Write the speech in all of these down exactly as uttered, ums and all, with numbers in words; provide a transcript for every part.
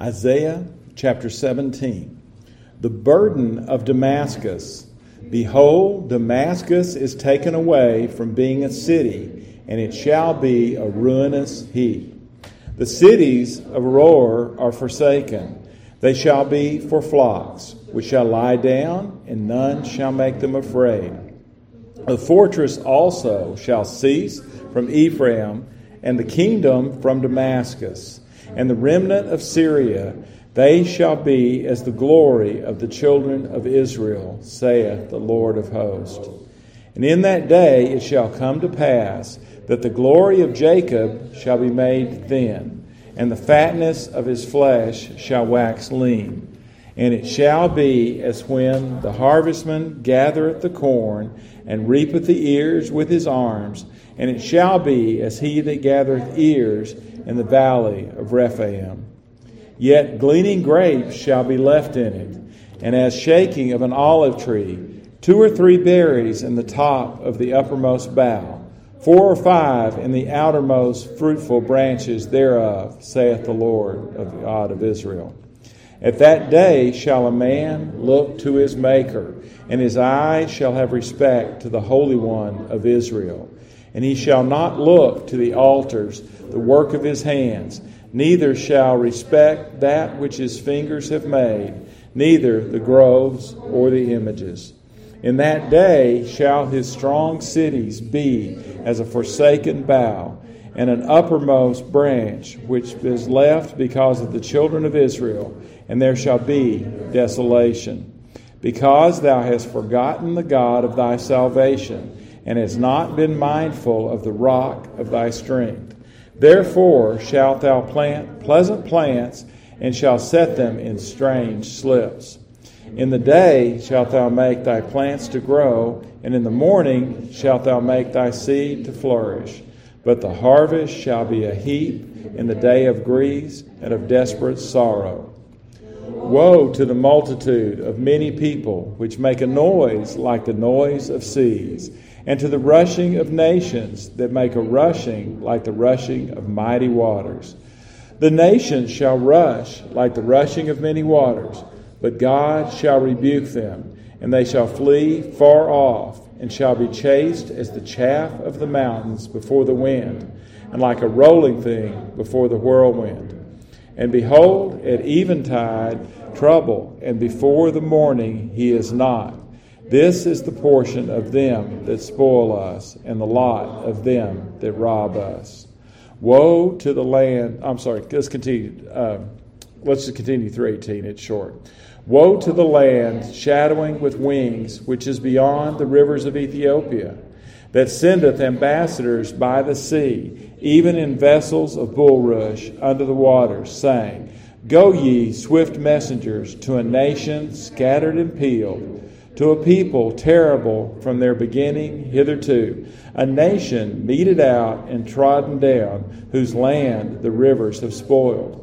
Isaiah chapter seventeen. The burden of Damascus. Behold, Damascus is taken away from being a city, and it shall be a ruinous heap. The cities of Aroer are forsaken. They shall be for flocks, which shall lie down, and none shall make them afraid. The fortress also shall cease from Ephraim, and the kingdom from Damascus. And the remnant of Syria, they shall be as the glory of the children of Israel, saith the Lord of hosts. And in that day it shall come to pass that the glory of Jacob shall be made thin, and the fatness of his flesh shall wax lean. And it shall be as when the harvestman gathereth the corn, and reapeth the ears with his arms, and it shall be as he that gathereth ears in the valley of Rephaim. Yet gleaning grapes shall be left in it, and as shaking of an olive tree, two or three berries in the top of the uppermost bough, four or five in the outermost fruitful branches thereof, saith the Lord of God of Israel. At that day shall a man look to his Maker, and his eye shall have respect to the Holy One of Israel. And he shall not look to the altars, the work of his hands, neither shall respect that which his fingers have made, neither the groves or the images. In that day shall his strong cities be as a forsaken bough, and an uppermost branch which is left because of the children of Israel, and there shall be desolation. Because thou hast forgotten the God of thy salvation, and hast not been mindful of the rock of thy strength. Therefore shalt thou plant pleasant plants, and shalt set them in strange slips. In the day shalt thou make thy plants to grow, and in the morning shalt thou make thy seed to flourish. But the harvest shall be a heap in the day of grief and of desperate sorrow. Woe to the multitude of many people which make a noise like the noise of seas, and to the rushing of nations that make a rushing like the rushing of mighty waters. The nations shall rush like the rushing of many waters, but God shall rebuke them, and they shall flee far off, and shall be chased as the chaff of the mountains before the wind, and like a rolling thing before the whirlwind. And behold, at eventide trouble, and before the morning he is not. This is the portion of them that spoil us, and the lot of them that rob us. Woe to the land. I'm sorry, let's continue. Um, let's just continue through eighteen, it's short. Woe to the land shadowing with wings, which is beyond the rivers of Ethiopia, that sendeth ambassadors by the sea, even in vessels of bulrush under the waters, saying, Go ye, swift messengers, to a nation scattered and peeled, to a people terrible from their beginning hitherto, a nation meted out and trodden down, whose land the rivers have spoiled.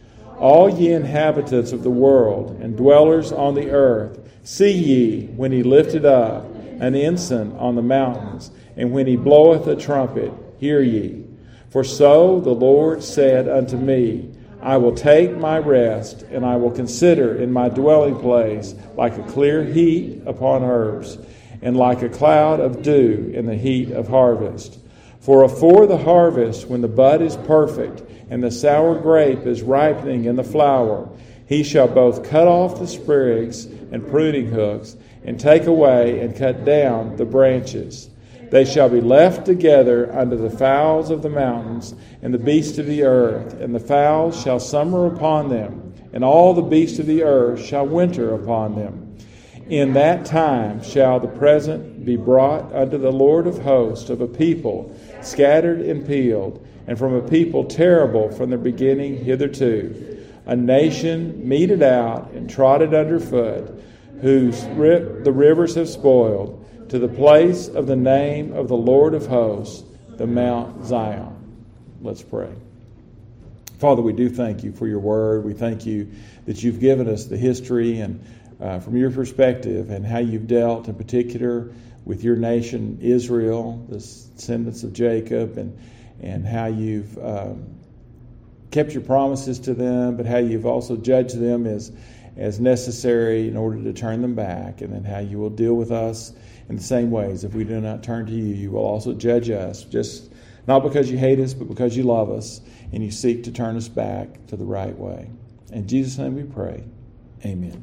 All ye inhabitants of the world, and dwellers on the earth, see ye, when he lifted up an ensign on the mountains, and when he bloweth a trumpet, hear ye. For so the Lord said unto me, I will take my rest, and I will consider in my dwelling place like a clear heat upon herbs, and like a cloud of dew in the heat of harvest. For afore the harvest, when the bud is perfect, and the sour grape is ripening in the flower, he shall both cut off the sprigs and pruning hooks, and take away and cut down the branches. They shall be left together under the fowls of the mountains and the beasts of the earth, and the fowls shall summer upon them, and all the beasts of the earth shall winter upon them. In that time shall the present be brought unto the Lord of hosts of a people scattered and peeled, and from a people terrible from their beginning hitherto, a nation meted out and trodden under foot, whose rip the rivers have spoiled, to the place of the name of the Lord of hosts, the Mount Zion. Let's pray. Father, we do thank you for your word. We thank you that you've given us the history and uh, from your perspective, and how you've dealt in particular with your nation, Israel, the descendants of Jacob, and, and how you've um, kept your promises to them, but how you've also judged them as, as necessary in order to turn them back, and then how you will deal with us in the same ways. If we do not turn to you, you will also judge us, just not because you hate us, but because you love us, and you seek to turn us back to the right way. In Jesus' name we pray. Amen.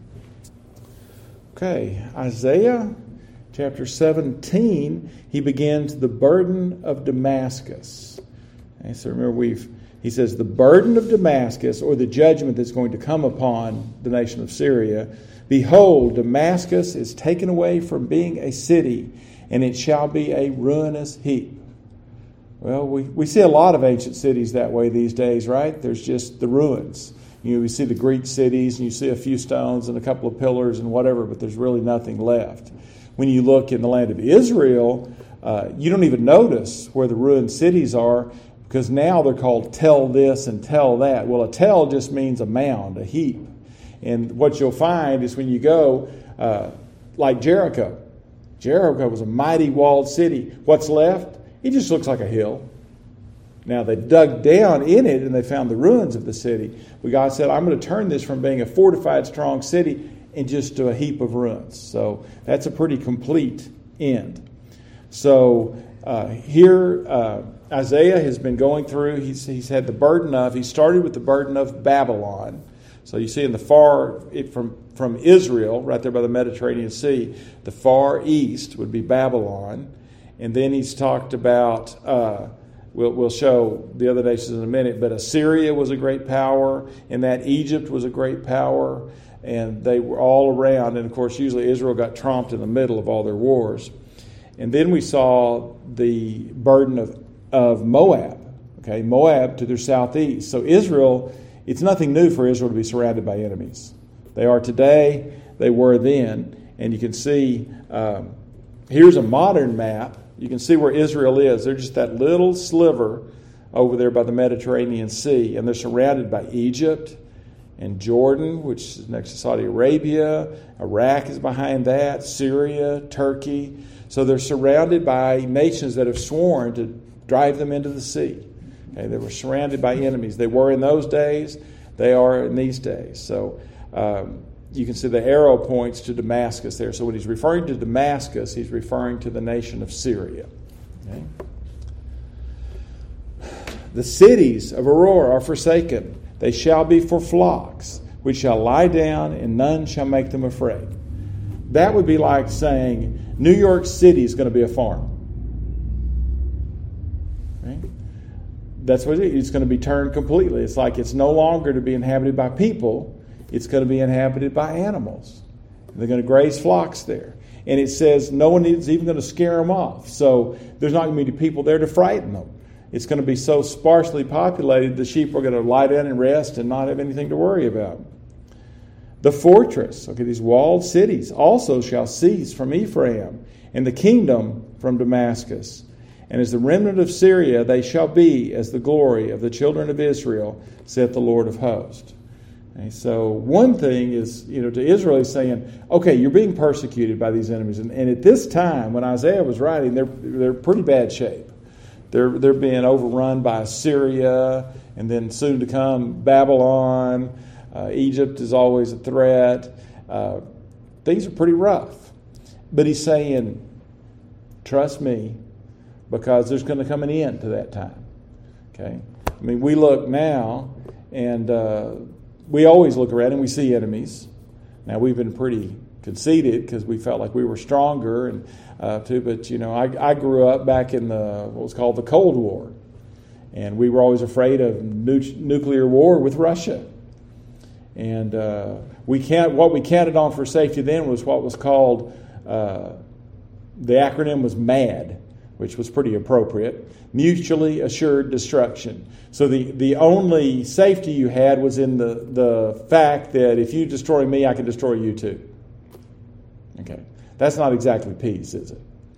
Okay, Isaiah chapter seventeen, he begins the burden of Damascus. Okay, so remember, we've he says the burden of Damascus, or the judgment that's going to come upon the nation of Syria. Behold, Damascus is taken away from being a city, and it shall be a ruinous heap. Well, we, we see a lot of ancient cities that way these days, right? There's just the ruins. You know, we see the Greek cities, and you see a few stones and a couple of pillars and whatever, but there's really nothing left. When you look in the land of Israel, uh, you don't even notice where the ruined cities are, because now they're called tell this and tell that. Well, a tell just means a mound, a heap. And what you'll find is when you go, uh, like Jericho. Jericho was a mighty walled city. What's left? It just looks like a hill. Now, they dug down in it and they found the ruins of the city. But God said, I'm going to turn this from being a fortified, strong city and just to a heap of ruins. So that's a pretty complete end. So uh, here, uh, Isaiah has been going through, he's, he's had the burden of, he started with the burden of Babylon. So you see in the far, it, from, from Israel, right there by the Mediterranean Sea, the far east would be Babylon. And then he's talked about, uh, we'll, we'll show the other nations in a minute, but Assyria was a great power, and that Egypt was a great power, and they were all around. And of course, usually Israel got trumped in the middle of all their wars. And then we saw the burden of, of Moab, okay, Moab to their southeast. So Israel, it's nothing new for Israel to be surrounded by enemies. They are today, they were then, and you can see, um, here's a modern map. You can see where Israel is. They're just that little sliver over there by the Mediterranean Sea. And they're surrounded by Egypt and Jordan, which is next to Saudi Arabia. Iraq is behind that. Syria, Turkey. So they're surrounded by nations that have sworn to drive them into the sea. Okay, they were surrounded by enemies. They were in those days. They are in these days. So um, you can see the arrow points to Damascus there. So when he's referring to Damascus, he's referring to the nation of Syria. Okay? The cities of Aurora are forsaken. They shall be for flocks, which shall lie down, and none shall make them afraid. That would be like saying New York City is going to be a farm. Right? That's what it is. It's going to be turned completely. It's like it's no longer to be inhabited by people. It's going to be inhabited by animals. They're going to graze flocks there. And it says no one is even going to scare them off. So there's not going to be people there to frighten them. It's going to be so sparsely populated, the sheep are going to lie down and rest and not have anything to worry about. The fortress, okay, these walled cities, also shall cease from Ephraim, and the kingdom from Damascus. And as the remnant of Syria, they shall be as the glory of the children of Israel, saith the Lord of hosts. Okay, so one thing is, you know, to Israel, he's saying, okay, you're being persecuted by these enemies. And, and at this time, when Isaiah was writing, they're they're pretty bad shape. They're they're being overrun by Assyria, and then soon to come Babylon. Uh, Egypt is always a threat. Uh, things are pretty rough. But he's saying, trust me, because there's going to come an end to that time. Okay? I mean, we look now, and uh, we always look around and we see enemies. Now, we've been pretty conceited because we felt like we were stronger, and uh, too. But you know, I, I grew up back in the what was called the Cold War, and we were always afraid of nu- nuclear war with Russia. And uh, we can't. What we counted on for safety then was what was called uh, the acronym was MAD, which was pretty appropriate. Mutually assured destruction. So the, the only safety you had was in the, the fact that if you destroy me, I can destroy you too. Okay. That's not exactly peace, is it?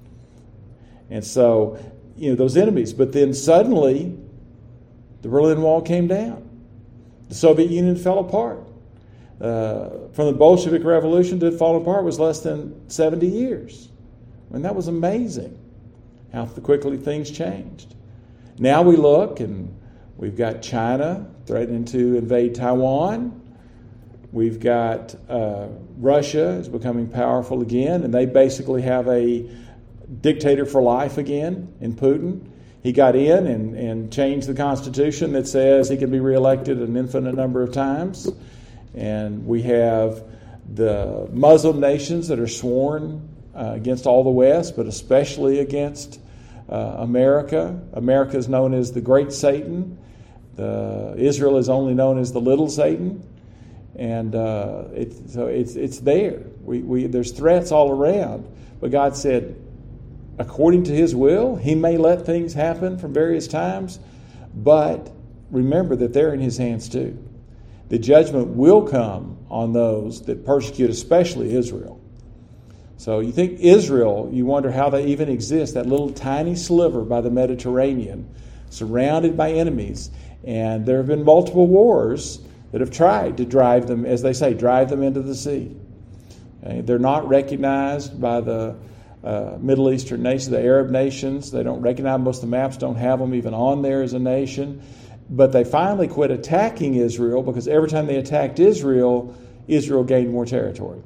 And so, you know, those enemies. But then suddenly, the Berlin Wall came down. The Soviet Union fell apart. Uh, from the Bolshevik Revolution to it fall apart was less than seventy years. I mean, that was amazing how quickly things changed. Now we look and We've got China threatening to invade Taiwan. We've got uh, Russia is becoming powerful again, and they basically have a dictator for life again in Putin. He got in and, and changed the Constitution that says he can be reelected an infinite number of times. And we have the Muslim nations that are sworn uh, against all the West, but especially against uh, America. America is known as the Great Satan. The, Israel is only known as the Little Satan. And uh, it, so it's it's there. We, we there's threats all around. But God said, according to His will, He may let things happen from various times, but remember that they're in His hands too. The judgment will come on those that persecute, especially Israel. So you think Israel, you wonder how they even exist, that little tiny sliver by the Mediterranean, surrounded by enemies. And there have been multiple wars that have tried to drive them, as they say, drive them into the sea. Okay? They're not recognized by the uh, Middle Eastern nations, the Arab nations. They don't recognize them. Most of the maps don't have them even on there as a nation. But they finally quit attacking Israel because every time they attacked Israel, Israel gained more territory.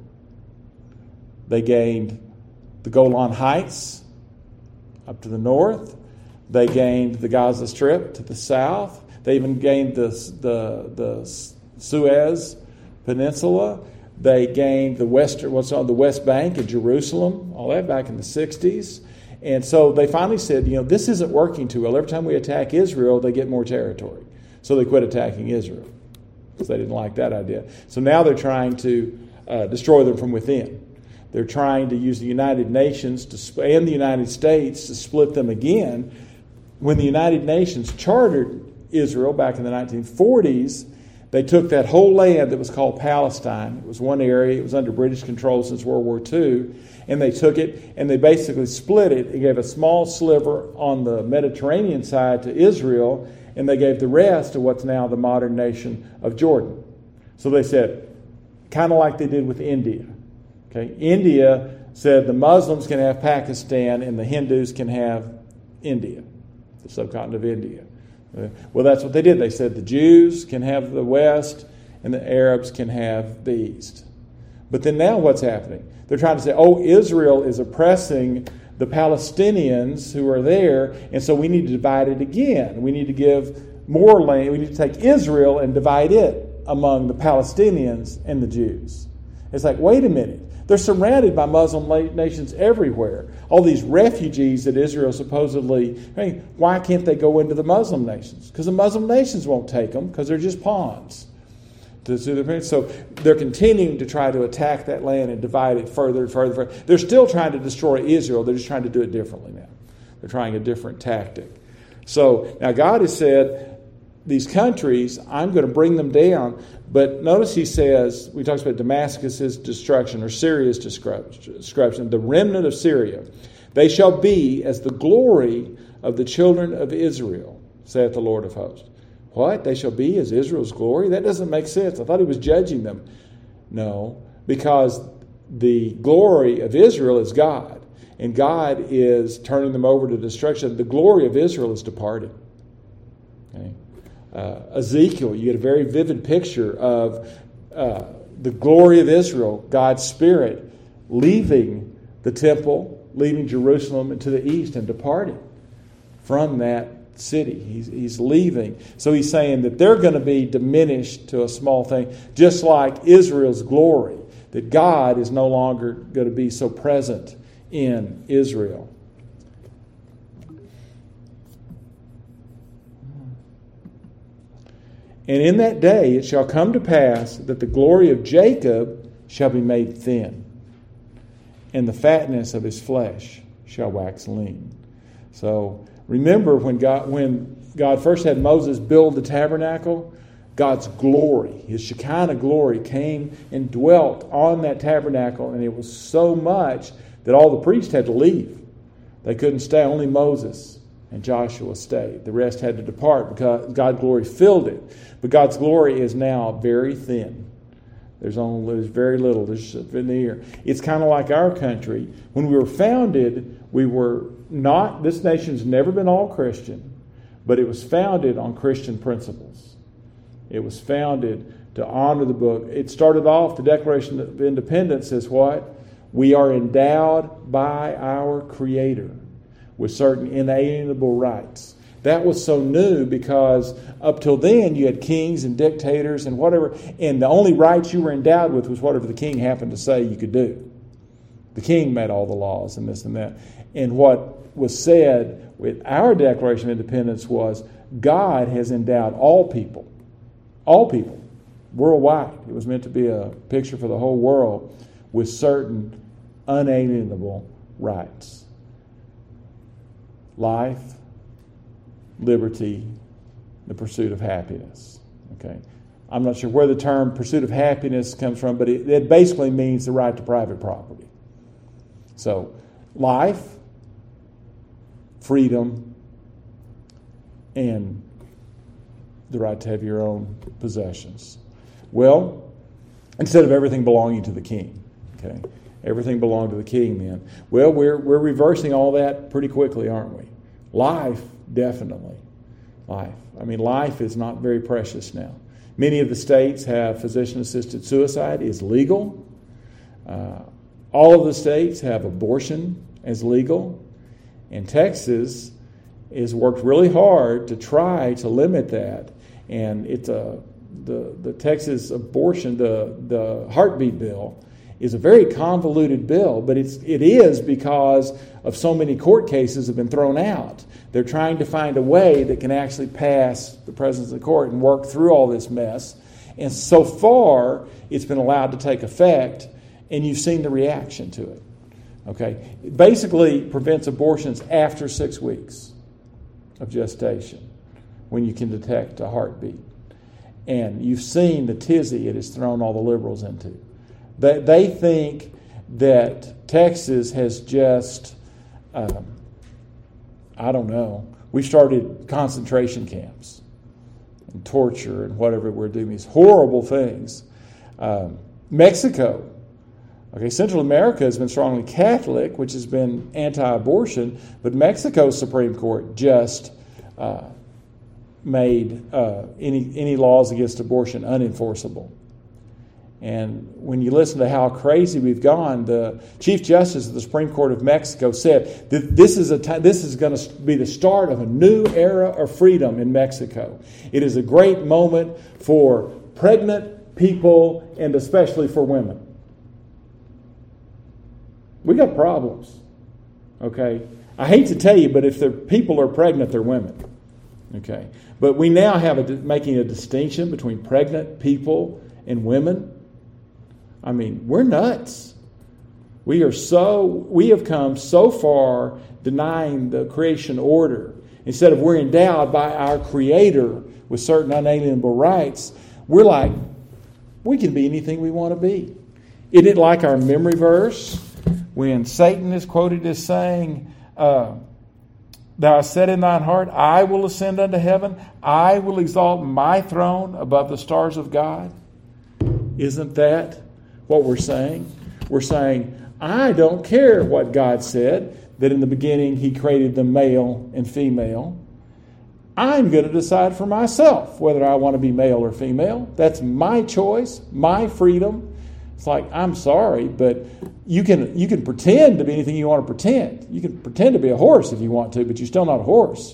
They gained the Golan Heights up to the north. They gained the Gaza Strip to the south. They even gained the, the, the Suez Peninsula. They gained the western, what's on the West Bank in Jerusalem, all that back in the sixties. And so they finally said, you know, this isn't working too well. Every time we attack Israel, they get more territory. So they quit attacking Israel because they didn't like that idea. So now they're trying to uh, destroy them from within. They're trying to use the United Nations to, and the United States to split them again. When the United Nations chartered Israel back in the nineteen forties, they took that whole land that was called Palestine. It was one area. It was under British control since World War Two. And they took it and they basically split it. They gave a small sliver on the Mediterranean side to Israel, and they gave the rest to what's now the modern nation of Jordan. So they said, kind of like they did with India. Okay, India said the Muslims can have Pakistan and the Hindus can have India, the subcontinent of India. Well, that's what they did. They said the Jews can have the West and the Arabs can have the East. But then now what's happening? They're trying to say, oh, Israel is oppressing the Palestinians who are there, and so we need to divide it again. We need to give more land. We need to take Israel and divide it among the Palestinians and the Jews. It's like, wait a minute. They're surrounded by Muslim nations everywhere. All these refugees that Israel supposedly, I mean, why can't they go into the Muslim nations? Because the Muslim nations won't take them because they're just pawns. So they're continuing to try to attack that land and divide it further and further, further. They're still trying to destroy Israel. They're just trying to do it differently now. They're trying a different tactic. So now God has said, these countries, I'm going to bring them down. But notice he says, we talked about Damascus' destruction or Syria's destruction, the remnant of Syria. They shall be as the glory of the children of Israel, saith the Lord of hosts. What? They shall be as Israel's glory? That doesn't make sense. I thought he was judging them. No, because the glory of Israel is God, and God is turning them over to destruction. The glory of Israel is departed. Okay? Uh, Ezekiel, you get a very vivid picture of uh, the glory of Israel, God's Spirit, leaving the temple, leaving Jerusalem to the east and departing from that city. He's, he's leaving. So he's saying that they're going to be diminished to a small thing, just like Israel's glory, that God is no longer going to be so present in Israel. And in that day it shall come to pass that the glory of Jacob shall be made thin, and the fatness of his flesh shall wax lean. So remember when God when God first had Moses build the tabernacle, God's glory, his Shekinah glory, came and dwelt on that tabernacle, and it was so much that all the priests had to leave. They couldn't stay. Only Moses and Joshua stayed. The rest had to depart because God's glory filled it. But God's glory is now very thin. There's only there's very little. There's a veneer. It's kind of like our country. When we were founded, we were not, this nation's never been all Christian, but it was founded on Christian principles. It was founded to honor the book. It started off, the Declaration of Independence as what? We are endowed by our Creator with certain inalienable rights. That was so new because up till then you had kings and dictators and whatever, and the only rights you were endowed with was whatever the king happened to say you could do. The king made all the laws and this and that. And what was said with our Declaration of Independence was God has endowed all people, all people, worldwide. It was meant to be a picture for the whole world with certain unalienable rights. Life, liberty, the pursuit of happiness. Okay, I'm not sure where the term pursuit of happiness comes from, but it, it basically means the right to private property. So, life, freedom, and the right to have your own possessions. Well, instead of everything belonging to the king. Okay, everything belonged to the king then. Well, we're we're reversing all that pretty quickly, aren't we? Life, definitely. Life. I mean, life is not very precious now. Many of the states have physician-assisted suicide is legal. Uh, all of the states have abortion as legal. And Texas has worked really hard to try to limit that. And it's a the the Texas abortion, the the heartbeat bill, is a very convoluted bill, but it's it is because of so many court cases have been thrown out. They're trying to find a way that can actually pass the presence of the court and work through all this mess. And so far, it's been allowed to take effect, and you've seen the reaction to it. Okay, it basically prevents abortions after six weeks of gestation, when you can detect a heartbeat. And you've seen the tizzy it has thrown all the liberals into. They, they think that Texas has just, um, I don't know, we started concentration camps and torture and whatever. We're doing these horrible things. Um, Mexico, okay, Central America has been strongly Catholic, which has been anti-abortion, but Mexico's Supreme Court just uh, made uh, any any laws against abortion unenforceable. And when you listen to how crazy we've gone, the Chief Justice of the Supreme Court of Mexico said that this is a t- this is going to be the start of a new era of freedom in Mexico. It is a great moment for pregnant people and especially for women. We got problems, okay? I hate to tell you, but if the people are pregnant, they're women, okay? But we now have a, making a distinction between pregnant people and women. I mean, we're nuts. We are so, we have come so far denying the creation order. Instead of we're endowed by our Creator with certain unalienable rights, we're like, we can be anything we want to be. Isn't it like our memory verse when Satan is quoted as saying, uh, Thou hast said in thine heart, I will ascend unto heaven. I will exalt my throne above the stars of God. Isn't that what we're saying? We're saying, I don't care what God said, that in the beginning He created them male and female. I'm going to decide for myself whether I want to be male or female. That's my choice, my freedom. It's like, I'm sorry, but you can you can pretend to be anything you want to pretend. You can pretend to be a horse if you want to, but you're still not a horse.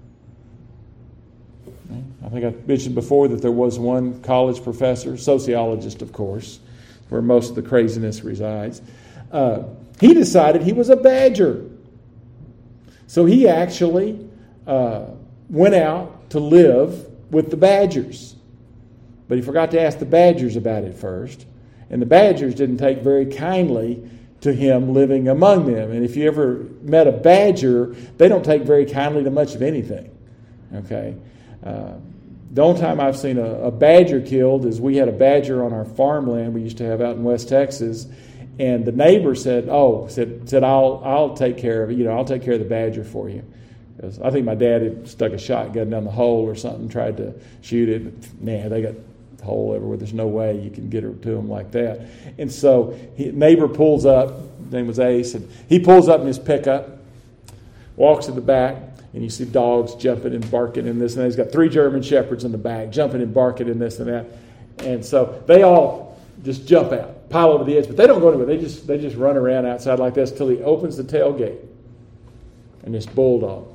I think I mentioned before that there was one college professor, sociologist, of course, where most of the craziness resides. Uh, he decided he was a badger. So he actually uh, went out to live with the badgers. But he forgot to ask the badgers about it first. And the badgers didn't take very kindly to him living among them. And if you ever met a badger, they don't take very kindly to much of anything. Okay? Uh, the only time I've seen a, a badger killed is we had a badger on our farmland we used to have out in West Texas. And the neighbor said, oh, said, said I'll I'll take care of it. You know, I'll take care of the badger for you. Because I think my dad had stuck a shotgun down the hole or something, tried to shoot it. Nah, they got hole everywhere. There's no way you can get her to him like that. And so he, neighbor pulls up. His name was Ace, and he pulls up in his pickup, walks to the back. And you see dogs jumping and barking and this and that. He's got three German Shepherds in the back, jumping and barking and this and that. And so they all just jump out, pile over the edge, but they don't go anywhere. They just they just run around outside like this till he opens the tailgate. And this bulldog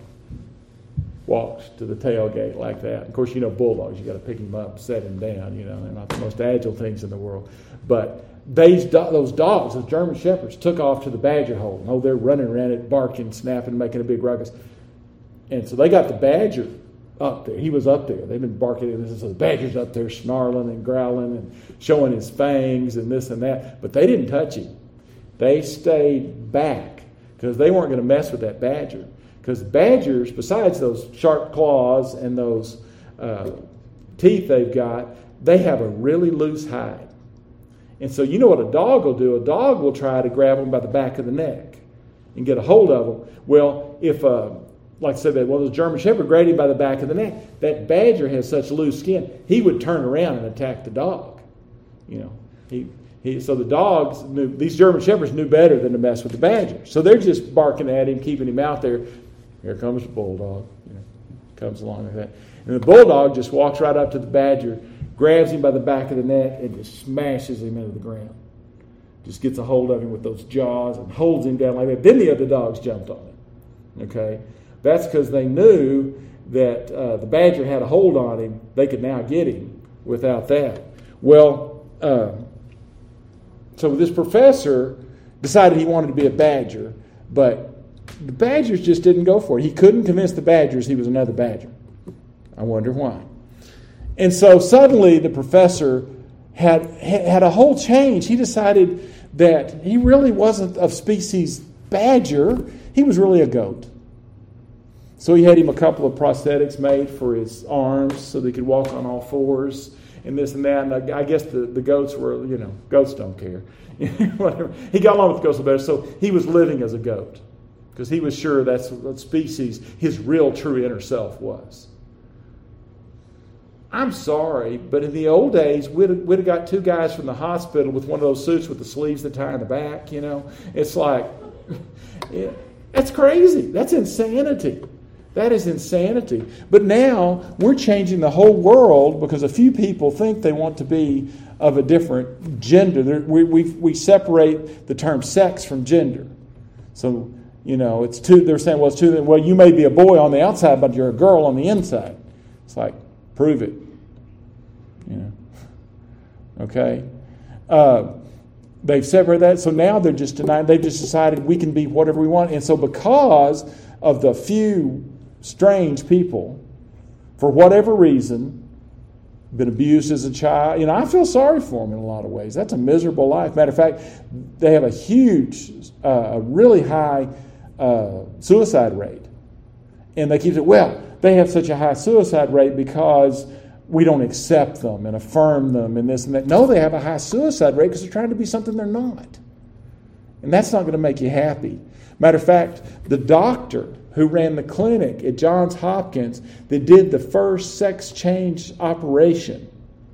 walks to the tailgate like that. Of course, you know bulldogs, you got to pick him up, set him down. You know, they're not the most agile things in the world. But these do- those dogs, those German Shepherds, took off to the badger hole. Oh, they're running around it, barking, snapping, making a big ruckus. And so they got the badger up there. He was up there. They've been barking. And so the badger's up there snarling and growling and showing his fangs and this and that. But they didn't touch him. They stayed back because they weren't going to mess with that badger. Because badgers, besides those sharp claws and those uh, teeth they've got, they have a really loose hide. And so you know what a dog will do? A dog will try to grab them by the back of the neck and get a hold of them. Well, if, uh, like I said, that well, the German Shepherd grabbed him by the back of the neck. That badger has such loose skin, he would turn around and attack the dog. You know, he... He, so the dogs knew, these German Shepherds knew better than to mess with the badger. So they're just barking at him, keeping him out there. Here comes the bulldog. You know, comes along like that. And the bulldog just walks right up to the badger, grabs him by the back of the neck, and just smashes him into the ground. Just gets a hold of him with those jaws and holds him down like that. Then the other dogs jumped on him. Okay? That's because they knew that uh, the badger had a hold on him. They could now get him without that. Well, uh, So this professor decided he wanted to be a badger, but the badgers just didn't go for it. He couldn't convince the badgers he was another badger. I wonder why. And so suddenly the professor had had a whole change. He decided that he really wasn't of species badger. He was really a goat. So he had him a couple of prosthetics made for his arms so that he could walk on all fours. And this and that, and I, I guess the, the goats were, you know, goats don't care. Whatever. He got along with the goats a little better, so he was living as a goat because he was sure that's what species his real, true inner self was. I'm sorry, but in the old days, we'd, we'd have got two guys from the hospital with one of those suits with the sleeves that tie in the back, you know. It's like, yeah, that's crazy. That's insanity. That is insanity. But now we're changing the whole world because a few people think they want to be of a different gender. We we we separate the term sex from gender. So, you know, it's two. They're saying, well, it's two. Well, you may be a boy on the outside, but you're a girl on the inside. It's like, prove it. You know. Okay. Uh, they've separated that. So now they're just denying. They've just decided we can be whatever we want. And so because of the few strange people, for whatever reason, been abused as a child. You know, I feel sorry for them in a lot of ways. That's a miserable life. Matter of fact, they have a huge, uh, a really high uh, suicide rate. And they keep saying, well, they have such a high suicide rate because we don't accept them and affirm them and this and that. No, they have a high suicide rate because they're trying to be something they're not. And that's not going to make you happy. Matter of fact, the doctor who ran the clinic at Johns Hopkins that did the first sex change operation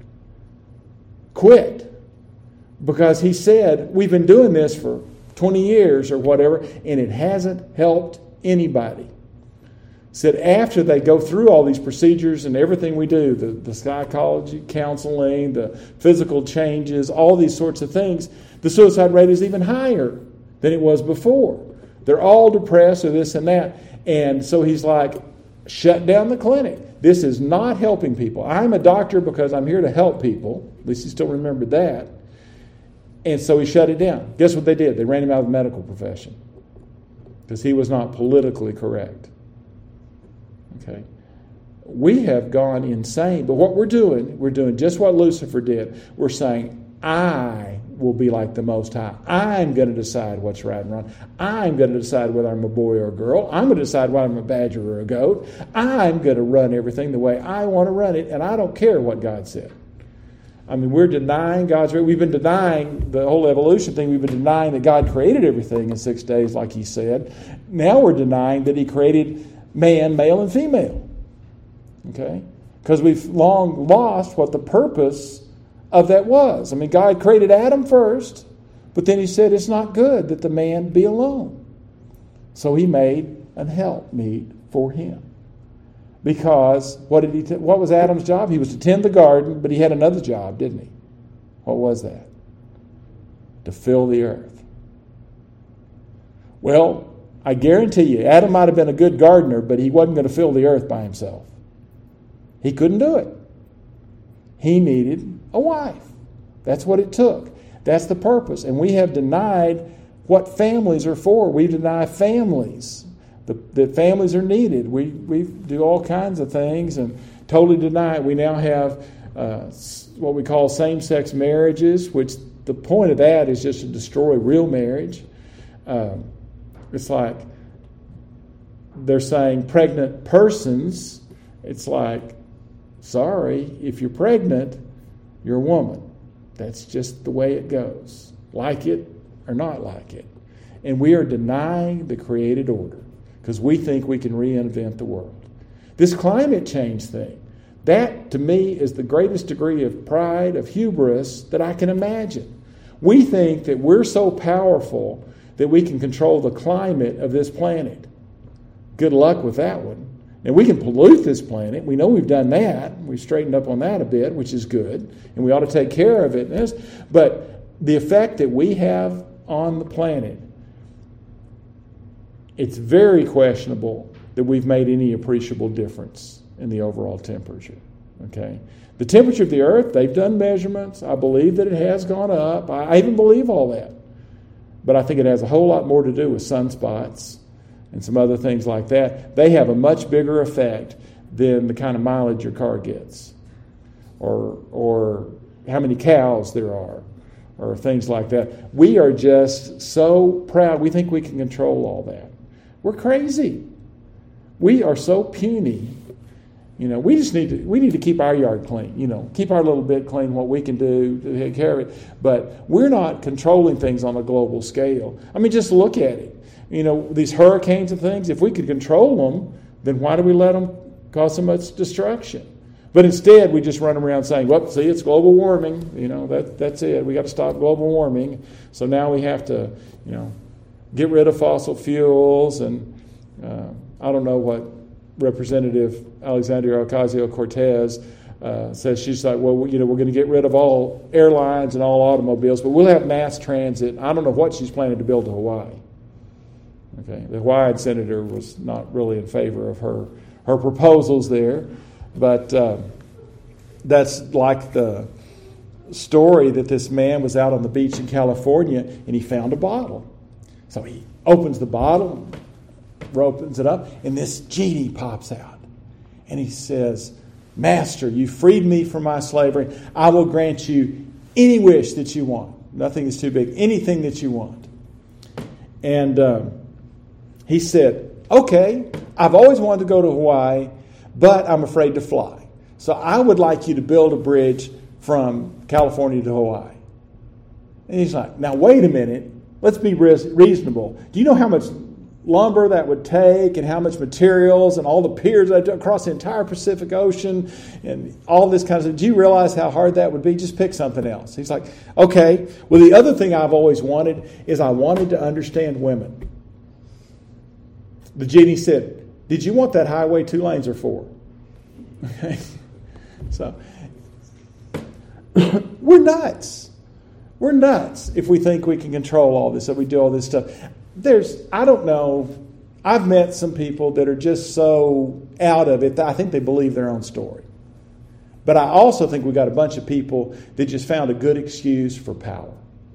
quit because he said, we've been doing this for twenty years or whatever, and it hasn't helped anybody. Said after they go through all these procedures and everything we do, the, the psychology, counseling, the physical changes, all these sorts of things, the suicide rate is even higher than it was before. They're all depressed or this and that. And so he's like, shut down the clinic. This is not helping people. I'm a doctor because I'm here to help people. At least he still remembered that. And so he shut it down. Guess what they did? They ran him out of the medical profession because he was not politically correct. Okay. We have gone insane. But what we're doing, we're doing just what Lucifer did. We're saying, I will be like the Most High. I'm going to decide what's right and wrong. I'm going to decide whether I'm a boy or a girl. I'm going to decide whether I'm a badger or a goat. I'm going to run everything the way I want to run it, and I don't care what God said. I mean, we're denying God's... We've been denying the whole evolution thing. We've been denying that God created everything in six days, like he said. Now we're denying that he created man, male, and female. Okay? Because we've long lost what the purpose of that was. I mean, God created Adam first, but then he said it's not good that the man be alone. So he made an helpmeet for him. Because what did he? T- what was Adam's job? He was to tend the garden, but he had another job, didn't he? What was that? To fill the earth. Well, I guarantee you, Adam might have been a good gardener, but he wasn't going to fill the earth by himself. He couldn't do it. He needed a wife. That's what it took. That's the purpose. And we have denied what families are for. We deny families. The, the families are needed. We we do all kinds of things and totally deny it. We now have uh, what we call same-sex marriages, which the point of that is just to destroy real marriage. Um, it's like they're saying pregnant persons. It's like, sorry, if you're pregnant, you're a woman. That's just the way it goes. Like it or not like it. And we are denying the created order because we think we can reinvent the world. This climate change thing, that to me is the greatest degree of pride, of hubris that I can imagine. We think that we're so powerful that we can control the climate of this planet. Good luck with that one. Now, we can pollute this planet. We know we've done that. We've straightened up on that a bit, which is good. And we ought to take care of it. But the effect that we have on the planet, it's very questionable that we've made any appreciable difference in the overall temperature. Okay? The temperature of the earth, they've done measurements. I believe that it has gone up. I even believe all that. But I think it has a whole lot more to do with sunspots and some other things like that. They have a much bigger effect than the kind of mileage your car gets, or or how many cows there are, or things like that. We are just so proud. We think we can control all that. We're crazy. We are so puny. You know, we just need to we need to keep our yard clean, you know, keep our little bit clean, what we can do to take care of it. But we're not controlling things on a global scale. I mean, just look at it. You know, these hurricanes and things, if we could control them, then why do we let them cause so much destruction? But instead, we just run around saying, well, see, it's global warming. You know, that that's it. We got to stop global warming. So now we have to, you know, get rid of fossil fuels. And uh, I don't know what Representative Alexandria Ocasio-Cortez uh, says. She's like, well, you know, we're going to get rid of all airlines and all automobiles, but we'll have mass transit. I don't know what she's planning to build to Hawaii. Okay, the Hawaiian senator was not really in favor of her her proposals there, but uh, that's like the story that this man was out on the beach in California and he found a bottle. So he opens the bottle, opens it up, and this genie pops out. And he says, Master, you freed me from my slavery. I will grant you any wish that you want. Nothing is too big. Anything that you want. And uh, he said, okay, I've always wanted to go to Hawaii, but I'm afraid to fly. So I would like you to build a bridge from California to Hawaii. And he's like, now wait a minute. Let's be reasonable. Do you know how much lumber that would take and how much materials and all the piers across the entire Pacific Ocean and all this kind of stuff? Do you realize how hard that would be? Just pick something else. He's like, okay. Well, the other thing I've always wanted is I wanted to understand women. The genie said, did you want that highway two lanes or four? Okay. So, we're nuts. We're nuts if we think we can control all this, if we do all this stuff. There's, I don't know, I've met some people that are just so out of it that I think they believe their own story. But I also think we got a bunch of people that just found a good excuse for power,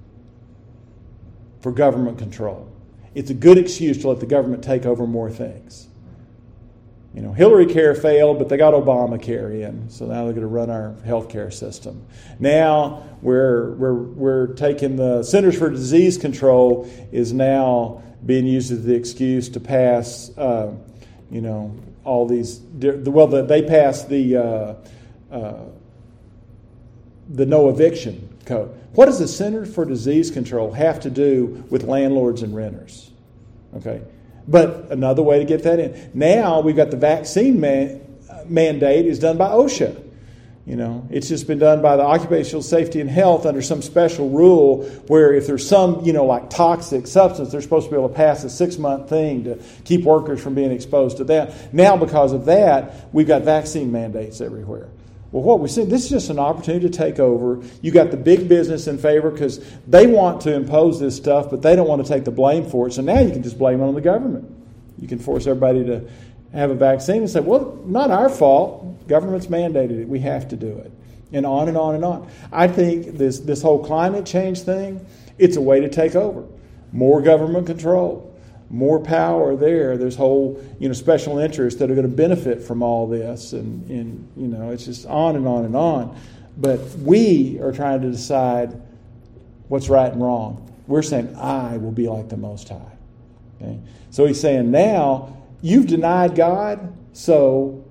for government control. It's a good excuse to let the government take over more things. You know, Hillary Care failed, but they got Obamacare in, so now they're going to run our healthcare system. Now we're we're we're taking the Centers for Disease Control is now being used as the excuse to pass, uh, you know, all these. Well, they passed the uh, uh, the no eviction code. What does the Center for Disease Control have to do with landlords and renters? Okay. But another way to get that in. Now we've got the vaccine man, uh, mandate is done by OSHA. You know, it's just been done by the Occupational Safety and Health under some special rule where if there's some, you know, like toxic substance, they're supposed to be able to pass a six-month thing to keep workers from being exposed to that. Now, because of that, we've got vaccine mandates everywhere. Well, what we see, this is just an opportunity to take over. You got the big business in favor because they want to impose this stuff, but they don't want to take the blame for it. So now you can just blame it on the government. You can force everybody to have a vaccine and say, well, not our fault. Government's mandated it. We have to do it. And on and on and on. I think this, this whole climate change thing, it's a way to take over. More government control, more power there. There's whole, you know, special interests that are going to benefit from all this. And, and, you know, it's just on and on and on. But we are trying to decide what's right and wrong. We're saying, I will be like the Most High. Okay? So he's saying now, you've denied God, so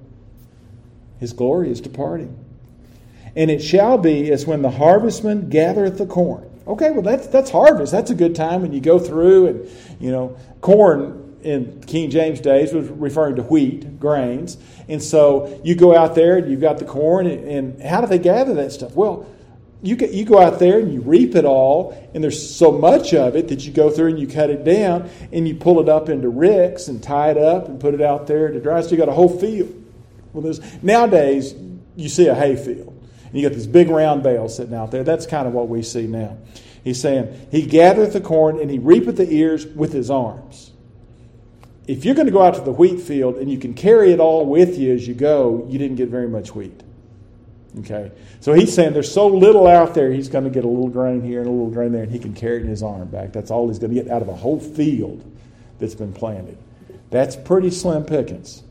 his glory is departing. And it shall be as when the harvestman gathereth the corn. Okay, well, that's that's harvest. That's a good time when you go through and, you know, corn in King James days was referring to wheat, grains. And so you go out there and you've got the corn. And, and how do they gather that stuff? Well, You get, you go out there and you reap it all, and there's so much of it that you go through and you cut it down and you pull it up into ricks and tie it up and put it out there to dry. So you got a whole field. Well, there's nowadays you see a hay field and you got these big round bales sitting out there. That's kind of what we see now. He's saying he gathereth the corn and he reapeth the ears with his arms. If you're going to go out to the wheat field and you can carry it all with you as you go, you didn't get very much wheat. Okay, so he's saying there's so little out there, he's going to get a little grain here and a little grain there, and he can carry it in his arm back. That's all he's going to get out of a whole field that's been planted. That's pretty slim pickings.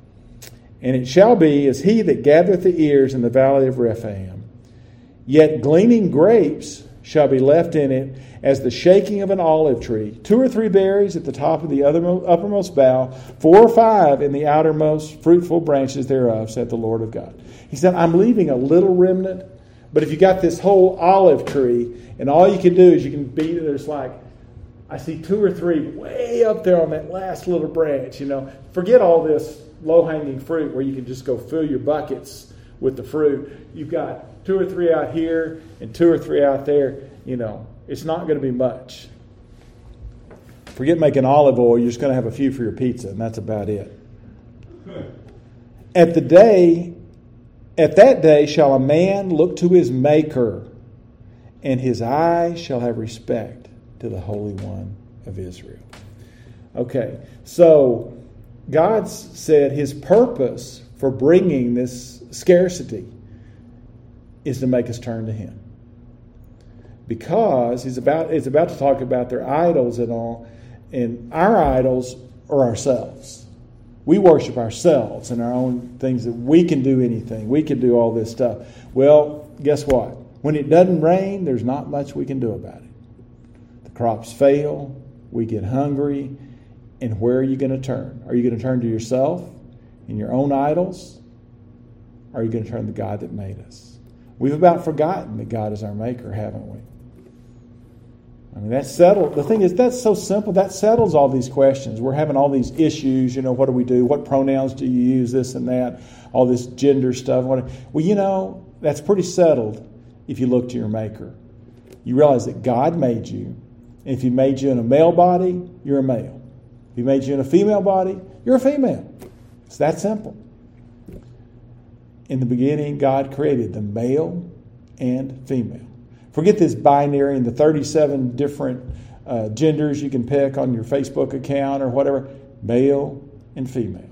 And it shall be as he that gathereth the ears in the valley of Rephaim, yet gleaning grapes shall be left in it as the shaking of an olive tree. Two or three berries at the top of the uppermost bough, four or five in the outermost fruitful branches thereof, saith the Lord of God. He said, I'm leaving a little remnant, but if you got this whole olive tree, and all you can do is you can beat it, there's like, I see two or three way up there on that last little branch, you know. Forget all this low-hanging fruit where you can just go fill your buckets with the fruit. You've got two or three out here and two or three out there, you know. It's not going to be much. Forget making olive oil, you're just going to have a few for your pizza, and that's about it. At the day... At that day shall a man look to his Maker, and his eye shall have respect to the Holy One of Israel. Okay, so God said his purpose for bringing this scarcity is to make us turn to him. Because he's about, it's about to talk about their idols and all, and our idols are ourselves. We worship ourselves and our own things that we can do anything. We can do all this stuff. Well, guess what? When it doesn't rain, there's not much we can do about it. The crops fail. We get hungry. And where are you going to turn? Are you going to turn to yourself and your own idols? Or are you going to turn to the God that made us? We've about forgotten that God is our maker, haven't we? I mean, that's settled. The thing is, that's so simple. That settles all these questions. We're having all these issues. You know, what do we do? What pronouns do you use? This and that. All this gender stuff. Well, you know, that's pretty settled if you look to your Maker. You realize that God made you. And if he made you in a male body, you're a male. If he made you in a female body, you're a female. It's that simple. In the beginning, God created the male and female. Forget this binary and the thirty-seven different uh, genders you can pick on your Facebook account or whatever. Male and female.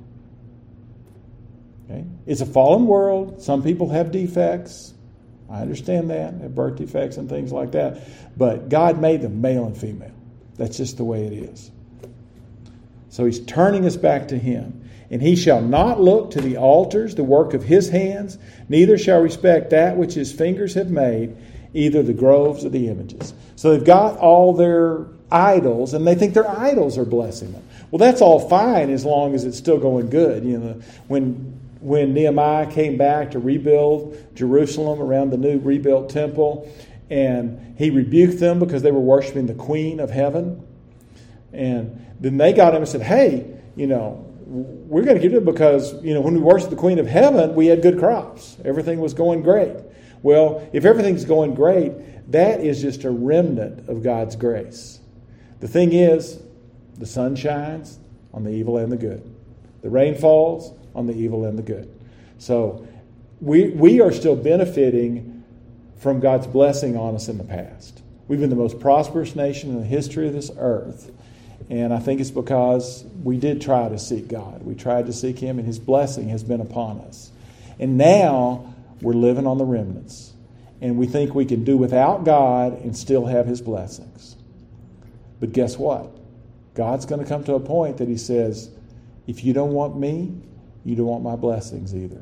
Okay? It's a fallen world. Some people have defects. I understand that. Have birth defects and things like that. But God made them male and female. That's just the way it is. So he's turning us back to him. And he shall not look to the altars, the work of his hands, neither shall respect that which his fingers have made, either the groves or the images. So they've got all their idols, and they think their idols are blessing them. Well, that's all fine as long as it's still going good. You know, when when Nehemiah came back to rebuild Jerusalem around the new rebuilt temple, and he rebuked them because they were worshiping the Queen of Heaven, and then they got him and said, "Hey, you know, we're going to get it because, you know, when we worshiped the Queen of Heaven, we had good crops. Everything was going great. Well, if everything's going great, that is just a remnant of God's grace. The thing is, the sun shines on the evil and the good. The rain falls on the evil and the good. So we we are still benefiting from God's blessing on us in the past. We've been the most prosperous nation in the history of this earth. And I think it's because we did try to seek God. We tried to seek Him, and His blessing has been upon us. And now we're living on the remnants. And we think we can do without God and still have His blessings. But guess what? God's going to come to a point that He says, if you don't want me, you don't want my blessings either.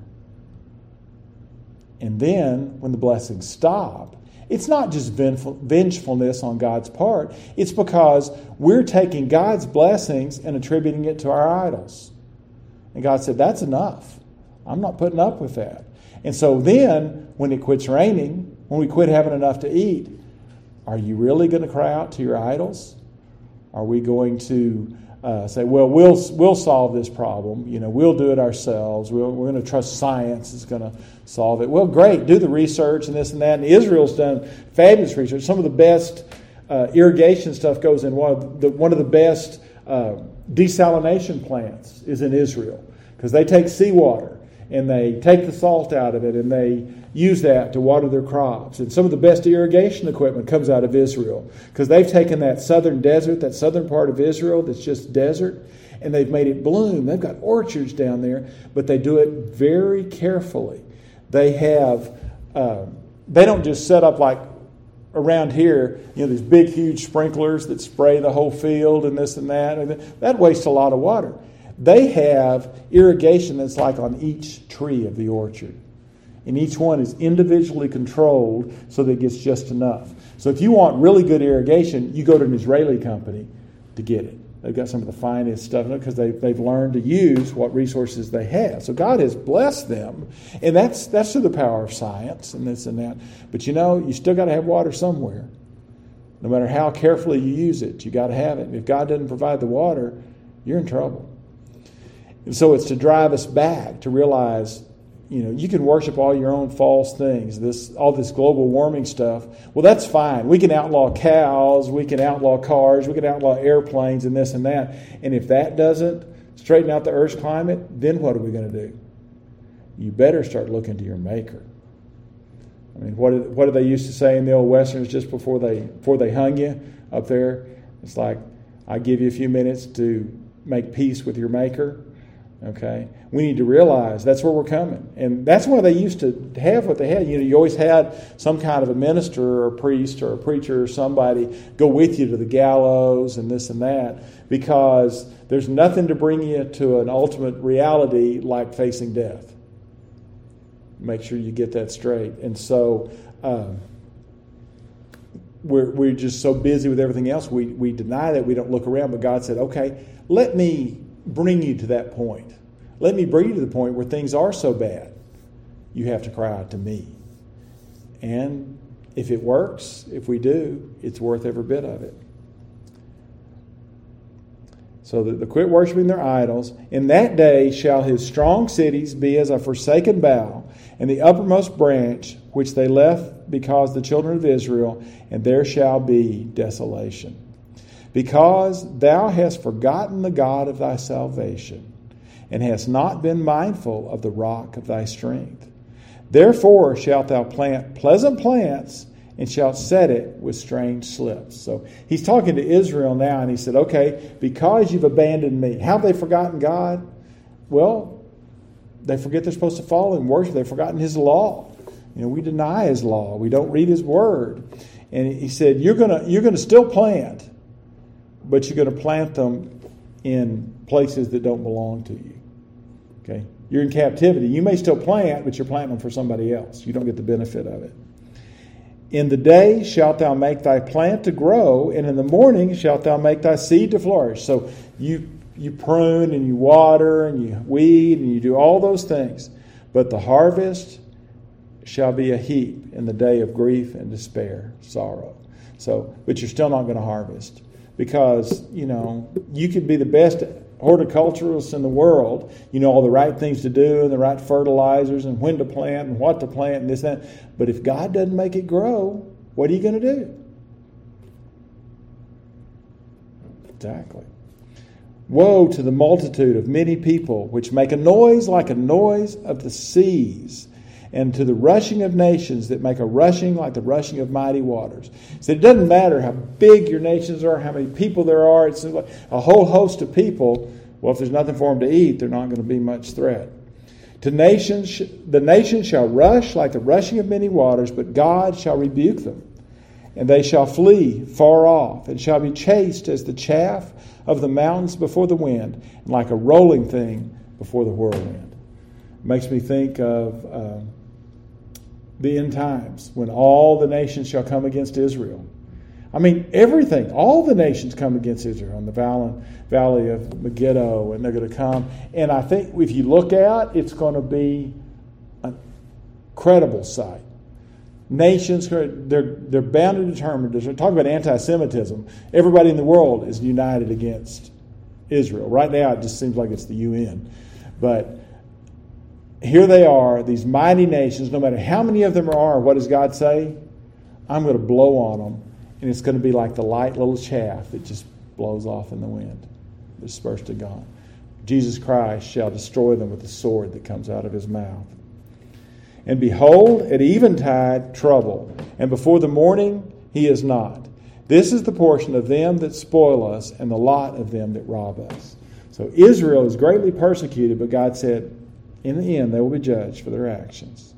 And then, when the blessings stop, it's not just vengefulness on God's part. It's because we're taking God's blessings and attributing it to our idols. And God said, that's enough. I'm not putting up with that. And so then, when it quits raining, when we quit having enough to eat, are you really going to cry out to your idols? Are we going to uh, say, well, we'll we'll solve this problem. You know, we'll do it ourselves. We'll, we're going to trust science is going to solve it. Well, great. Do the research and this and that. And Israel's done fabulous research. Some of the best uh, irrigation stuff goes in. One of the, one of the best uh, desalination plants is in Israel because they take seawater and they take the salt out of it and they use that to water their crops. And some of the best irrigation equipment comes out of Israel because they've taken that southern desert, that southern part of Israel that's just desert, and they've made it bloom. They've got orchards down there, but they do it very carefully. They have, uh, they don't just set up like around here, you know, these big, huge sprinklers that spray the whole field and this and that. And that wastes a lot of water. They have irrigation that's like on each tree of the orchard. And each one is individually controlled so that it gets just enough. So if you want really good irrigation, you go to an Israeli company to get it. They've got some of the finest stuff because they, they've learned to use what resources they have. So God has blessed them. And that's that's through the power of science and this and that. But you know, you still got to have water somewhere. No matter how carefully you use it, you got to have it. And if God doesn't provide the water, you're in trouble. And so it's to drive us back to realize, you know, you can worship all your own false things, this all this global warming stuff. Well, that's fine. We can outlaw cows, we can outlaw cars, we can outlaw airplanes and this and that. And if that doesn't straighten out the Earth's climate, then what are we going to do? You better start looking to your Maker. I mean, what did, what did they used to say in the old Westerns just before they before they hung you up there? It's like, I give you a few minutes to make peace with your Maker. Okay, we need to realize that's where we're coming, and that's why they used to have what they had. You know, you always had some kind of a minister or a priest or a preacher or somebody go with you to the gallows and this and that, because there's nothing to bring you to an ultimate reality like facing death. Make sure you get that straight. And so um, we're we're just so busy with everything else, we we deny that, we don't look around. But God said, okay, let me bring you to that point. Let me bring you to the point where things are so bad, you have to cry out to me. And if it works, if we do, it's worth every bit of it. So that they quit worshiping their idols. In that day shall his strong cities be as a forsaken bough, and the uppermost branch which they left because the children of Israel, and there shall be desolation. Because thou hast forgotten the God of thy salvation, and hast not been mindful of the rock of thy strength. Therefore shalt thou plant pleasant plants, and shalt set it with strange slips. So he's talking to Israel now, and he said, okay, because you've abandoned me. How have they forgotten God? Well, they forget they're supposed to follow and worship. They've forgotten his law. You know, we deny his law. We don't read his word. And he said, you're gonna you're gonna still plant, but you're going to plant them in places that don't belong to you. Okay? You're in captivity. You may still plant, but you're planting them for somebody else. You don't get the benefit of it. In the day shalt thou make thy plant to grow, and in the morning shalt thou make thy seed to flourish. So you you prune and you water and you weed and you do all those things. But the harvest shall be a heap in the day of grief and despair, sorrow. So, but you're still not going to harvest. Because, you know, you could be the best horticulturalists in the world, you know all the right things to do and the right fertilizers and when to plant and what to plant and this and that. But if God doesn't make it grow, what are you going to do? Exactly. Woe to the multitude of many people which make a noise like a noise of the seas, and to the rushing of nations that make a rushing like the rushing of mighty waters. So it doesn't matter how big your nations are, how many people there are. It's like a whole host of people. Well, if there's nothing for them to eat, they're not going to be much threat. To nations, the nations shall rush like the rushing of many waters, but God shall rebuke them. And they shall flee far off, and shall be chased as the chaff of the mountains before the wind, and like a rolling thing before the whirlwind. It makes me think of uh, the end times, when all the nations shall come against Israel. I mean, everything, all the nations come against Israel in the valley, valley of Megiddo, and they're going to come. And I think if you look out, it's going to be a credible sight. Nations, they're they're bound and determined. They're talking about anti-Semitism. Everybody in the world is united against Israel. Right now, it just seems like it's the U N. But here they are, these mighty nations, no matter how many of them are, what does God say? I'm going to blow on them, and it's going to be like the light little chaff that just blows off in the wind, dispersed and gone. Jesus Christ shall destroy them with the sword that comes out of his mouth. And behold, at eventide, trouble, and before the morning, he is not. This is the portion of them that spoil us, and the lot of them that rob us. So Israel is greatly persecuted, but God said, in the end, they will be judged for their actions.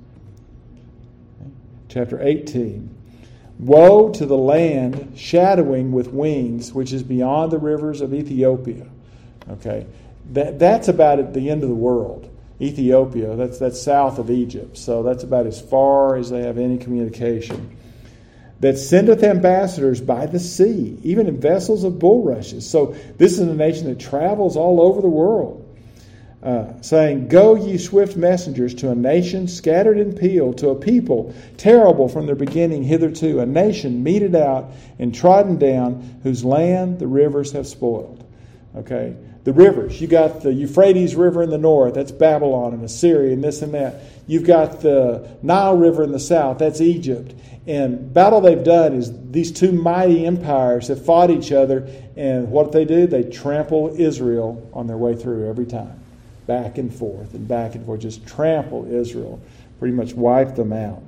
Chapter eighteen. Woe to the land shadowing with wings, which is beyond the rivers of Ethiopia. Okay, that that's about at the end of the world. Ethiopia, that's that's south of Egypt, so that's about as far as they have any communication. That sendeth ambassadors by the sea, even in vessels of bulrushes. So this is a nation that travels all over the world. Uh, saying, Go ye swift messengers to a nation scattered in Peel, to a people terrible from their beginning hitherto, a nation meted out and trodden down, whose land the rivers have spoiled. Okay, the rivers. You got the Euphrates River in the north, that's Babylon and Assyria and this and that. You've got the Nile River in the south, that's Egypt. And about all they've done is these two mighty empires have fought each other, and what they do, they trample Israel on their way through every time. Back and forth and back and forth, just trample Israel, pretty much wipe them out.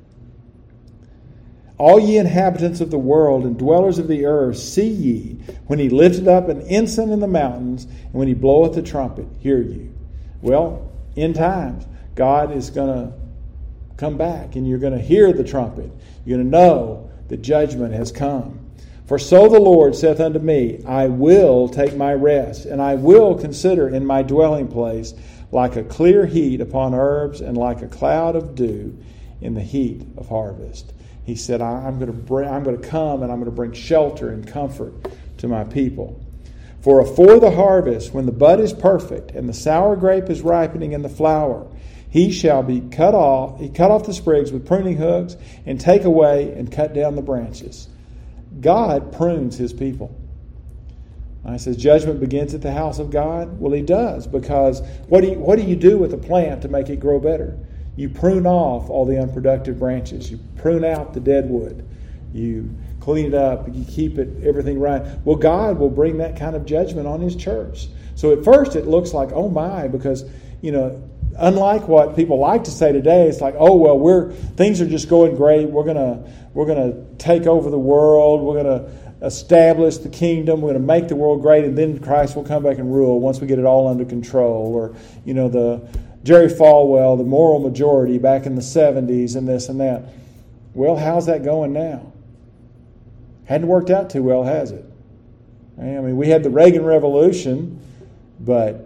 All ye inhabitants of the world and dwellers of the earth, see ye, when he lifted up an ensign in the mountains, and when he bloweth the trumpet, hear ye. Well, in times, God is going to come back, and you're going to hear the trumpet. You're going to know that judgment has come. For so the Lord saith unto me, I will take my rest, and I will consider in my dwelling place like a clear heat upon herbs, and like a cloud of dew in the heat of harvest. He said, I'm going to bring, I'm going to come, and I'm going to bring shelter and comfort to my people. For afore the harvest, when the bud is perfect, and the sour grape is ripening in the flower, he shall be cut off, he cut off the sprigs with pruning hooks, and take away and cut down the branches. God prunes his people. I says judgment begins at the house of God. Well, he does, because what do you, what do you do with a plant to make it grow better? You prune off all the unproductive branches. You prune out the dead wood. You clean it up. You keep it everything right. Well, God will bring that kind of judgment on his church. So at first it looks like, oh my, because, you know, unlike what people like to say today, it's like, oh well, we're things are just going great. We're gonna we're gonna take over the world. We're gonna establish the kingdom. We're gonna make the world great, and then Christ will come back and rule once we get it all under control. Or you know, the Jerry Falwell, the moral majority back in the seventies, and this and that. Well, how's that going now? Hadn't worked out too well, has it? I mean, we had the Reagan Revolution, but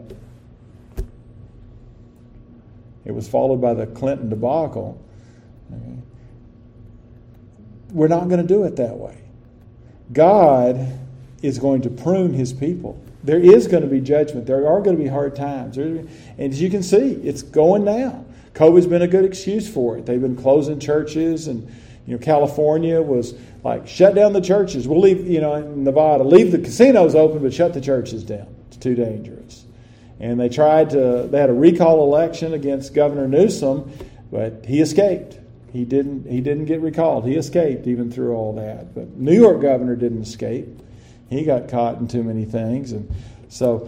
it was followed by the Clinton debacle. Okay. We're not going to do it that way. God is going to prune his people. There is going to be judgment. There are going to be hard times. And as you can see, it's going now. COVID's been a good excuse for it. They've been closing churches, and you know, California was like, shut down the churches. We'll leave, you know, in Nevada, leave the casinos open, but shut the churches down. too dangerous. And they tried to, they had a recall election against Governor Newsom, but he escaped. He didn't, he didn't get recalled. He escaped even through all that. But New York governor didn't escape. He got caught in too many things. And so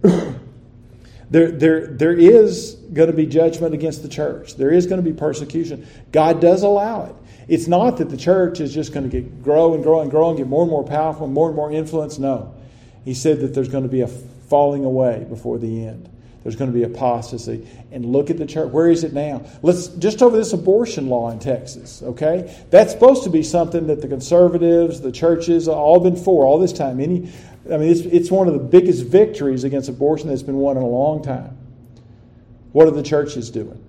there, there, there is going to be judgment against the church. There is going to be persecution. God does allow it. It's not that the church is just going to get grow and grow and grow and get more and more powerful, more and more influence. No. He said that there's going to be a falling away before the end. There's going to be apostasy. And look at the church. Where is it now? Let's just over this abortion law in Texas, okay? That's supposed to be something that the conservatives, the churches, all been for all this time. Any, I mean, it's, it's one of the biggest victories against abortion that's been won in a long time. What are the churches doing?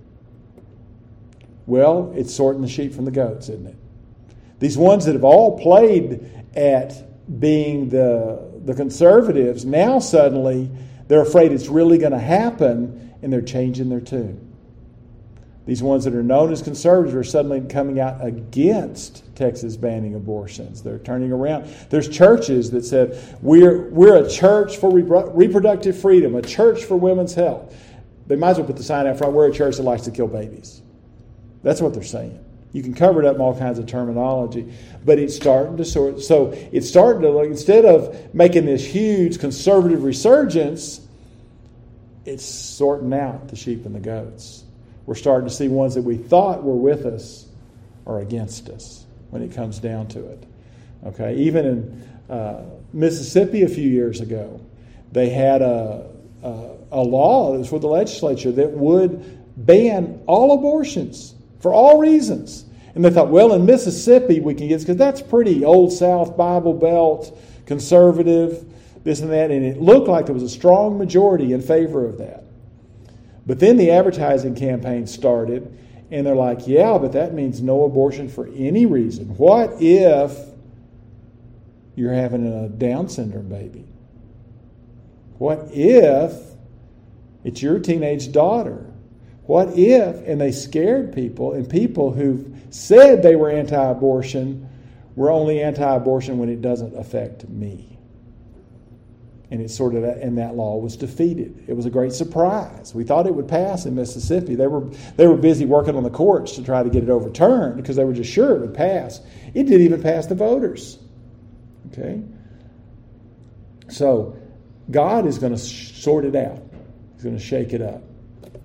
Well, it's sorting the sheep from the goats, isn't it? These ones that have all played at being the, the conservatives, now suddenly they're afraid it's really going to happen, and they're changing their tune. These ones that are known as conservatives are suddenly coming out against Texas banning abortions. They're turning around. There's churches that said, we're, we're a church for re- reproductive freedom, a church for women's health. They might as well put the sign out front, we're a church that likes to kill babies. That's what they're saying. You can cover it up in all kinds of terminology, but it's starting to sort. So it's starting to look, instead of making this huge conservative resurgence, it's sorting out the sheep and the goats. We're starting to see ones that we thought were with us are against us when it comes down to it. Okay, even in uh, Mississippi a few years ago, they had a, a a law that was for the legislature that would ban all abortions for all reasons. And they thought, well, in Mississippi we can get this, because that's pretty old South, Bible Belt, conservative, this and that. And it looked like there was a strong majority in favor of that. But then the advertising campaign started, and they're like, yeah, but that means no abortion for any reason. What if you're having a Down syndrome baby? What if it's your teenage daughter? What if, and they scared people, and people who said they were anti-abortion were only anti-abortion when it doesn't affect me. And it sort of, and that law was defeated. It was a great surprise. We thought it would pass in Mississippi. They were they were busy working on the courts to try to get it overturned because they were just sure it would pass. It didn't even pass the voters. Okay? So God is going to sort it out. He's going to shake it up.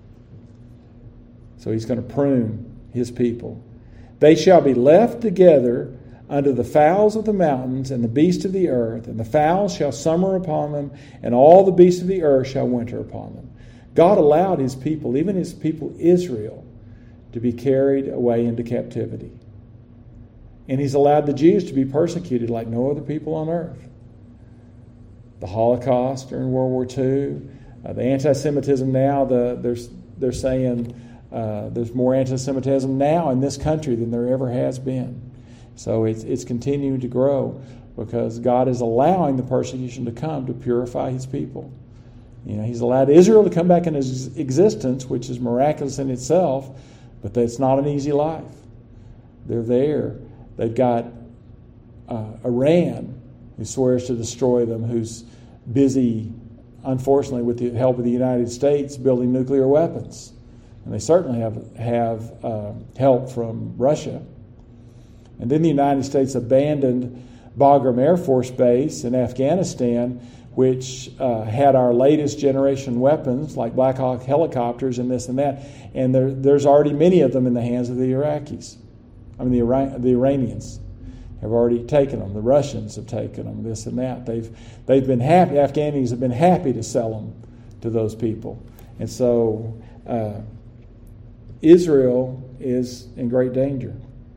So he's going to prune his people. They shall be left together under the fowls of the mountains and the beasts of the earth, and the fowls shall summer upon them, and all the beasts of the earth shall winter upon them. God allowed his people, even his people Israel, to be carried away into captivity. And he's allowed the Jews to be persecuted like no other people on earth. The Holocaust during World War Two, uh, the anti-Semitism now, the, they're, they're saying uh, there's more anti-Semitism now in this country than there ever has been. So it's, it's continuing to grow because God is allowing the persecution to come to purify his people. You know, he's allowed Israel to come back into existence, which is miraculous in itself, but it's not an easy life. They're there. They've got uh, Iran, who swears to destroy them, who's busy, unfortunately, with the help of the United States, building nuclear weapons. And they certainly have, have uh, help from Russia. And then the United States abandoned Bagram Air Force Base in Afghanistan, which uh, had our latest generation weapons, like Black Hawk helicopters and this and that. And there, there's already many of them in the hands of the Iraqis. I mean, the, Ira- the Iranians have already taken them. The Russians have taken them, this and that. They've, they've been happy, Afghanis have been happy to sell them to those people. And so uh, Israel is in great danger.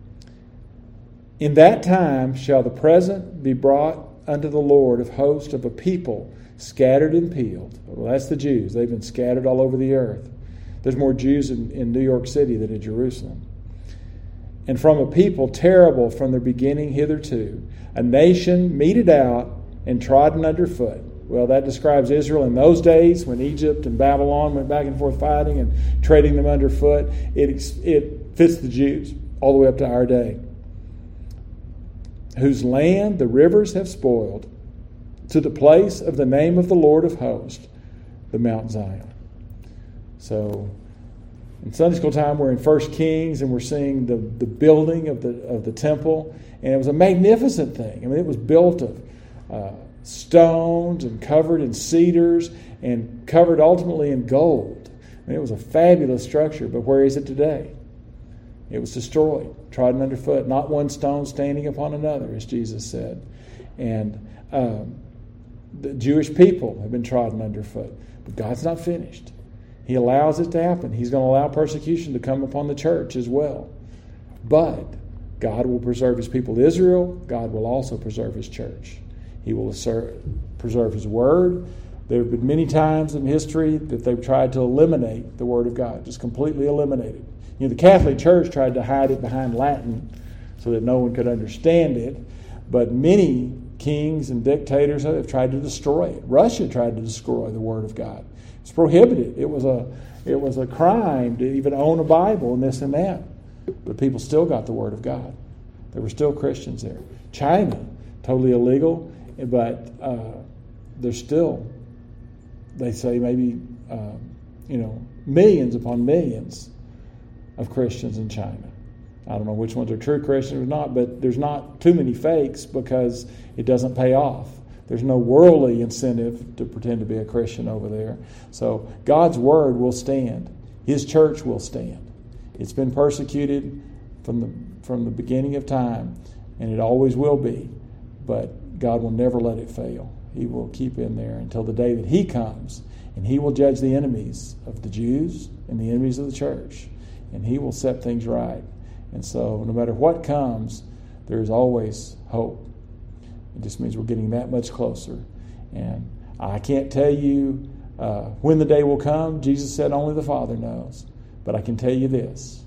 In that time shall the present be brought unto the Lord of hosts of a people scattered and peeled. Well, that's the Jews. They've been scattered all over the earth. There's more Jews in, in New York City than in Jerusalem. And from a people terrible from their beginning hitherto, a nation meted out and trodden underfoot. Well, that describes Israel in those days when Egypt and Babylon went back and forth fighting and treading them underfoot. It, it fits the Jews all the way up to our day. Whose land the rivers have spoiled, to the place of the name of the Lord of hosts, the Mount Zion. So in Sunday school time, we're in First Kings, and we're seeing the, the building of the of the temple, and it was a magnificent thing. I mean, it was built of uh, stones and covered in cedars and covered ultimately in gold. I mean, it was a fabulous structure, but where is it today? It was destroyed, trodden underfoot, not one stone standing upon another, as Jesus said. And um, the Jewish people have been trodden underfoot, but God's not finished. He allows it to happen. He's going to allow persecution to come upon the church as well. But God will preserve His people Israel. God will also preserve His church. He will assert, preserve His word. There have been many times in history that they've tried to eliminate the Word of God, just completely eliminate it. You know, the Catholic Church tried to hide it behind Latin so that no one could understand it, but many kings and dictators have tried to destroy it. Russia tried to destroy the Word of God. It's prohibited. It was a it was a crime to even own a Bible and this and that, but people still got the Word of God. There were still Christians there. China, totally illegal, but uh, there's still, they say maybe, uh, you know, millions upon millions of Christians in China. I don't know which ones are true Christians or not, but there's not too many fakes because it doesn't pay off. There's no worldly incentive to pretend to be a Christian over there. So God's Word will stand. His church will stand. It's been persecuted from the from the beginning of time, and it always will be. But God will never let it fail. He will keep in there until the day that He comes, and He will judge the enemies of the Jews and the enemies of the church, and He will set things right. And so no matter what comes, there is always hope. It just means we're getting that much closer. And I can't tell you uh, when the day will come. Jesus said only the Father knows. But I can tell you this.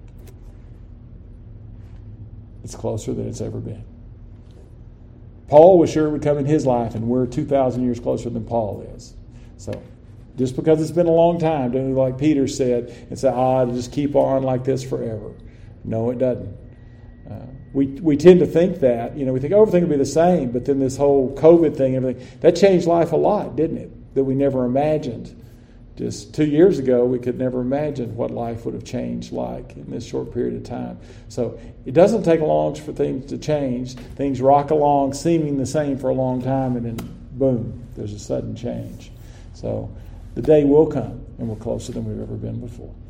It's closer than it's ever been. Paul was sure it would come in his life, and we're two thousand years closer than Paul is. So just because it's been a long time, don't like Peter said, and say, ah, it'll just keep on like this forever. No, it doesn't. Uh, we we tend to think that, you know, we think, oh, everything will be the same, but then this whole COVID thing, everything, that changed life a lot, didn't it? That we never imagined. Just two years ago, we could never imagine what life would have changed like in this short period of time. So it doesn't take long for things to change. Things rock along seeming the same for a long time, and then boom, there's a sudden change. So the day will come, and we're closer than we've ever been before.